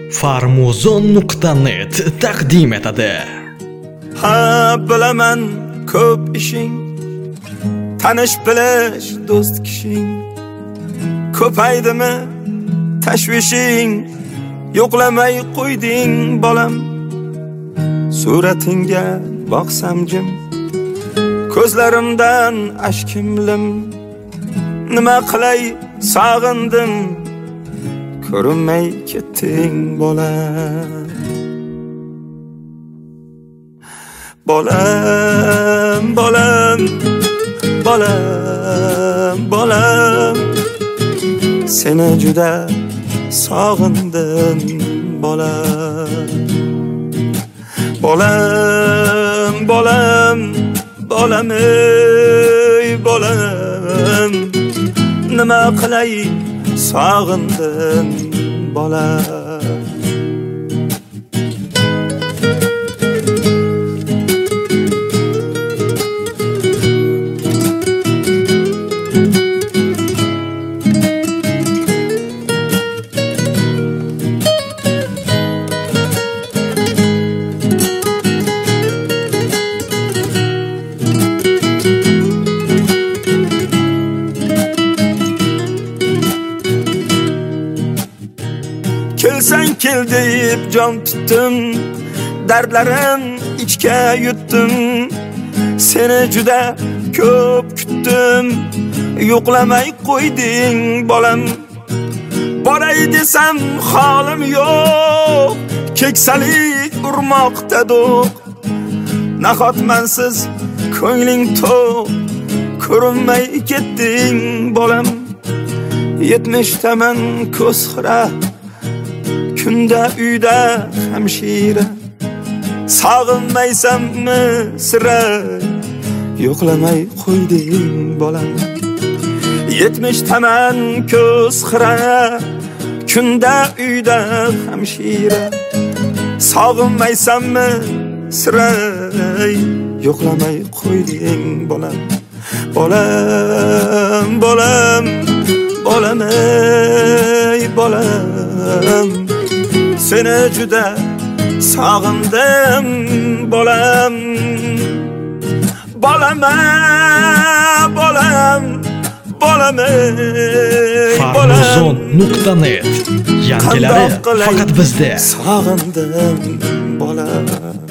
Farmuzon.net taqdim etadi. Ha, bilaman ko'p ishing, tanish bilish do'st kishing. Ko'paydimi tashvishing, yo'qlamay qo'yding bolam. Suratingga boqsam jim, ko'zlarimdan ashkimlim. Nima qilay sog'indim, ko'rinmay ketding bolam. Bolam, bolam, bolam, bolam, seni juda sog'indim bolam. Bolam, bolam, bolam, ey bolam, nima qilay sog'indim bolam. Kelsan kel deyip jon tutdim, dardlarim ichga yutdim. Seni juda ko'p kutdim, yo'qlamay qo'yding bolam. Boray desam holim yo'q, keksalik urmoqda do'q. Nahotmansiz ko'ngling to'q, ko'rinmay ketding bolam. 70 taman ko'z xira, kunda uyda hamshira. Sog'inmaysanmi sira, yo'qlamay qo'yding bolam. 70 taman ko'z xira, kunda uyda hamshira. Sog'inmaysanmi sira, yo'qlamay qo'yding bolam. Bolam, bolam, bolam, ey bolam, seni juda sog'indim bolam. Bolam, bolam, bolam, ey bolam. Farmuzon.net yangilari faqat bizda. Sog'indim bolam.